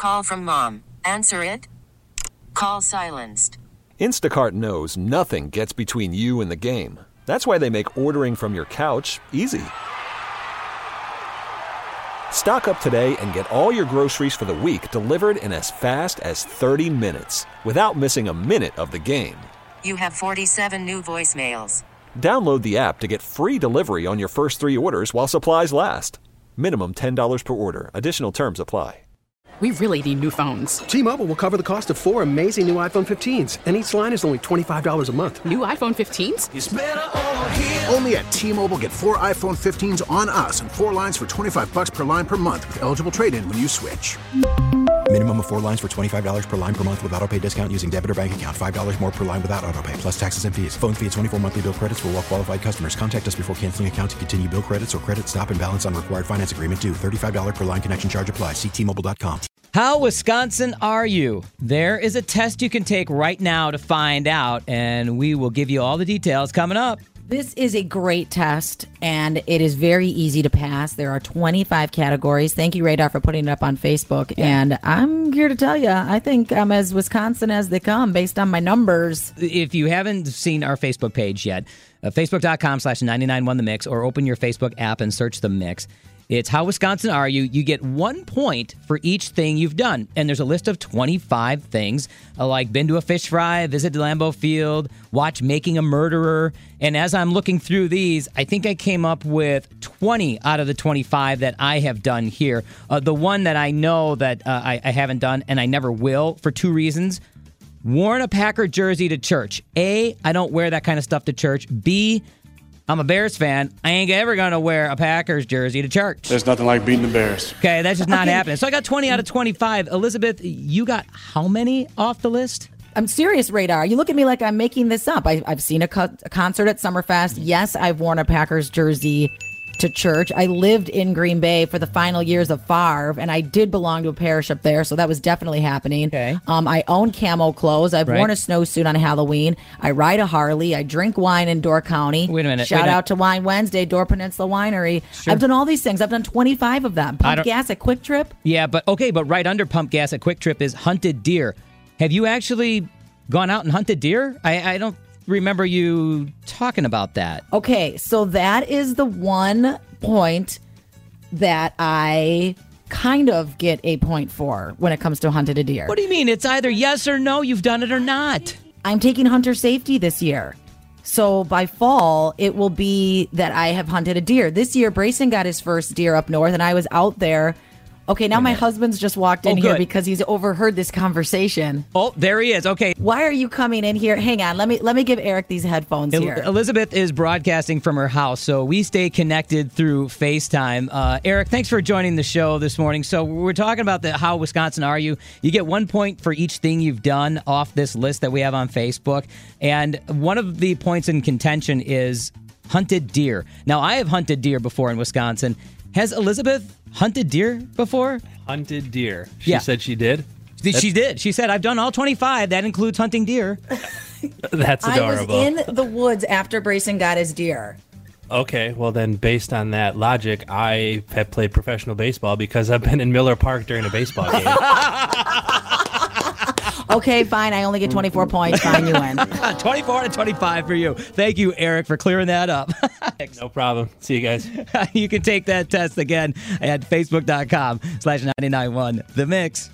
call from mom. Answer it. Call silenced. Instacart knows nothing gets between you and the game. That's why they make ordering from your couch easy. Stock up today and get all your groceries for the week delivered in as fast as 30 minutes without missing a minute of the game. You have 47 new voicemails. Download the app to get free delivery on your first 3 orders while supplies last. Minimum $10 per order. Additional terms apply. We really need new phones. T-Mobile will cover the cost of 4 amazing new iPhone 15s, and each line is only $25 a month. New iPhone 15s? It's better over here. Only at T-Mobile, get 4 iPhone 15s on us and 4 lines for $25 per line per month with eligible trade-in when you switch. Minimum of 4 lines for $25 per line per month with autopay discount using debit or bank account. $5 more per line without autopay, plus taxes and fees. Phone fee at 24 monthly bill credits for well-qualified customers. Contact us before canceling account to continue bill credits or credit stop and balance on required finance agreement due. $35 per line connection charge applies. See T-Mobile.com. How Wisconsin are you? There is a test you can take right now to find out, and we will give you all the details coming up. This is a great test, and it is very easy to pass. There are 25 categories. Thank you, Radar, for putting it up on Facebook. Yeah. And I'm here to tell you, I think I'm as Wisconsin as they come based on my numbers. If you haven't seen our Facebook page yet, facebook.com/991 The Mix, or open your Facebook app and search The Mix. It's How Wisconsin Are You? You get 1 point for each thing you've done. And there's a list of 25 things, like been to a fish fry, visit Lambeau Field, watch Making a Murderer. And as I'm looking through these, I think I came up with 20 out of the 25 that I have done here. The one that I know that I haven't done, and I never will, for 2 reasons. Worn a Packer jersey to church. A, I don't wear that kind of stuff to church. B, I'm a Bears fan. I ain't ever going to wear a Packers jersey to church. There's nothing like beating the Bears. Okay, that's just not happening. So I got 20 out of 25. Elizabeth, you got how many off the list? I'm serious, Radar. You look at me like I'm making this up. I've seen a concert at Summerfest. Yes, I've worn a Packers jersey to church. I lived in Green Bay for the final years of Favre, and I did belong to a parish up there, so that was definitely happening. Okay. I own camo clothes. I've worn a snowsuit on Halloween. I ride a Harley. I drink wine in Door County. Wait a minute. Shout out to Wine Wednesday, Door Peninsula Winery. Sure. I've done all these things. I've done 25 of them. Pump gas at Quick Trip. Yeah, but right under Pump Gas at Quick Trip is hunted deer. Have you actually gone out and hunted deer? I don't remember you talking about that. Okay, so that is the one point that I kind of get a point for when it comes to hunted a deer. What do you mean? It's either yes or no, you've done it or not. I'm taking hunter safety this year. So by fall, it will be that I have hunted a deer. This year, Brayson got his first deer up north, and I was out there. Okay, now my husband's just walked in here because he's overheard this conversation. Oh, there he is. Okay. Why are you coming in here? Hang on. Let me give Eric these headphones here. Elizabeth is broadcasting from her house, so we stay connected through FaceTime. Eric, thanks for joining the show this morning. So we're talking about How Wisconsin Are You? You get 1 point for each thing you've done off this list that we have on Facebook. And one of the points in contention is hunted deer. Now, I have hunted deer before in Wisconsin. Has Elizabeth hunted deer before? Hunted deer. She said she did? She did. She said, I've done all 25. That includes hunting deer. That's adorable. I was in the woods after Brayson got his deer. Okay, well then, based on that logic, I have played professional baseball because I've been in Miller Park during a baseball game. Okay, fine. I only get 24 points. Fine, you win. 24 out of 25 for you. Thank you, Eric, for clearing that up. No problem. See you guys. You can take that test again at facebook.com/991 The Mix.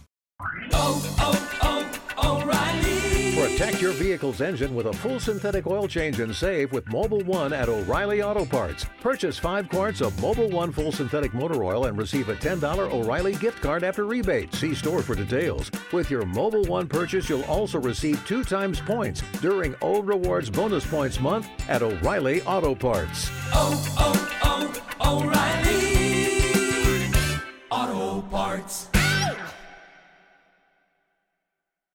O'Reilly. Protect your vehicle's engine with a full synthetic oil change and save with Mobil 1 at O'Reilly Auto Parts. Purchase 5 quarts of Mobil 1 full synthetic motor oil and receive a $10 O'Reilly gift card after rebate. See store for details. With your Mobil 1 purchase, you'll also receive 2 times points during O Rewards Bonus Points Month at O'Reilly Auto Parts. O'Reilly Auto Parts.